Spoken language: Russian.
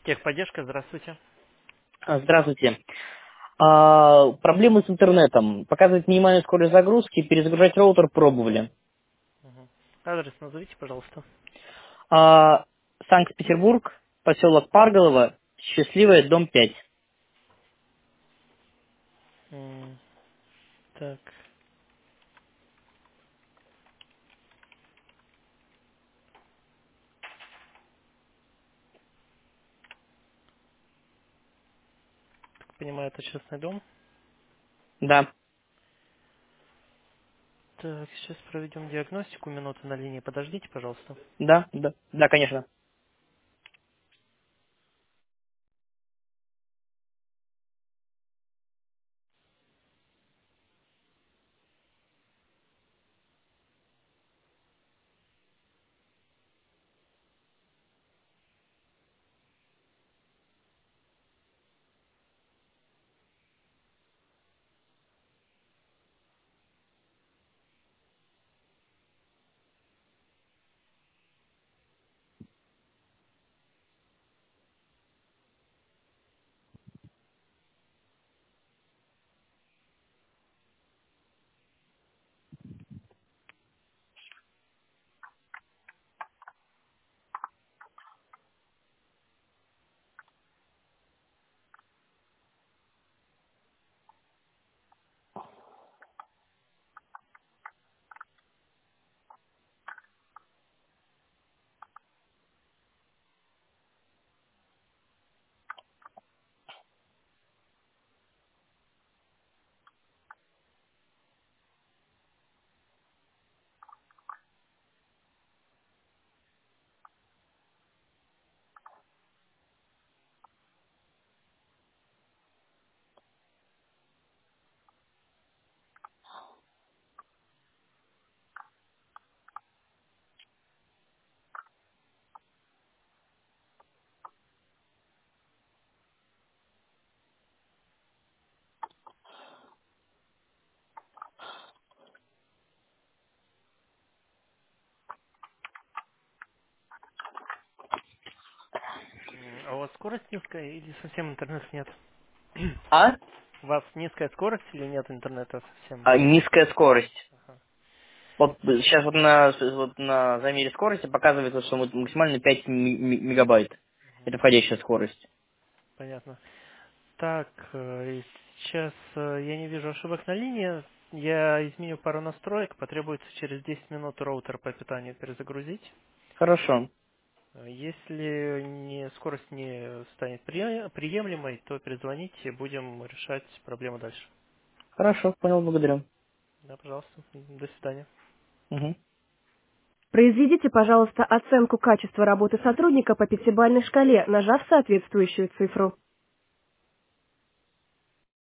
Техподдержка, здравствуйте. Здравствуйте. Проблемы с интернетом. Показывает минимальную скорость загрузки, перезагружать роутер пробовали. Мгм. Адрес назовите, пожалуйста. А, Санкт-Петербург, поселок Парголово, Счастливая, дом 5. М, Так, так понимаю, это частный дом. Да, Так, сейчас проведем диагностику. Минуту на линии. Подождите, пожалуйста. да, конечно. А у вас скорость низкая или совсем интернета нет? А? У вас низкая скорость или нет интернета совсем? Низкая скорость. Ага, Вот сейчас вот на замере скорости показывается, что вот максимально 5 мегабайт. Это входящая скорость. понятно. Так, и сейчас я не вижу ошибок на линии. Я изменю пару настроек. Потребуется через 10 минут роутер по питанию перезагрузить. Хорошо. Если скорость не станет приемлемой, то перезвоните, будем решать проблему дальше. Хорошо, понял, благодарю. Да, пожалуйста. До свидания. Мгм. Произведите, пожалуйста, оценку качества работы сотрудника по пятибалльной шкале, нажав соответствующую цифру.